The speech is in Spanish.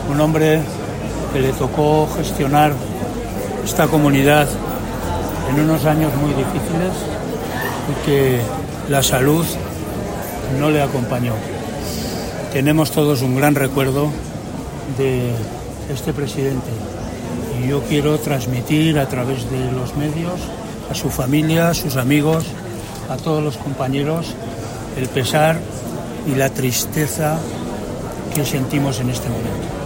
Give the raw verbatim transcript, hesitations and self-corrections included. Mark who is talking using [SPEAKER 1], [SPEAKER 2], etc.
[SPEAKER 1] un hombre que le tocó gestionar esta comunidad en unos años muy difíciles y que la salud no le acompañó. Tenemos todos un gran recuerdo de este presidente y yo quiero transmitir a través de los medios a su familia, a sus amigos, a todos los compañeros el pesar y la tristeza que sentimos en este momento.